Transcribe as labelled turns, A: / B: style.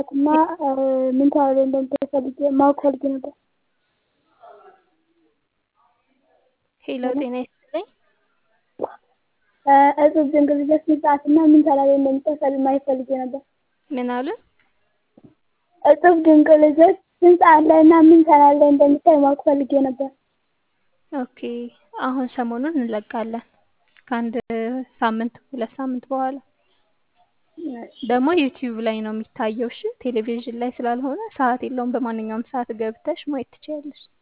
A: እና ምን ታህል እንደምትፈልጊ ማወቅ ፈልጌ ነበር።
B: ሄሎ ጤና ይስጥልኝ።
A: እጹብ ድንቅ ልጆች ስንት ሰዓት እና ምን ታህል እንደምትፈልጊ ማየት ፈልጌ ነበር።
B: ምን አሉ?
A: እጹብ ድንቅ ልጆች ስንት ሰዓት ላይ እና ምን ታህል ላይ እንደምታይ ማወቅ ፈልጌ ነበር።
B: ኦኬ አሁን ሰሞኑን እንለቃለን ከአንድ ሳምንት 2 ሳምንት በኋላ ደግሞ ዩቲዩብ ላይ ነው የሚታየው። እሺ ቴሌቪዥን ላይ ስላልሆነ ሰዓት የለውም። በማንኛውም ሰዓት ገብተሽ ማየት ትችያለሽ።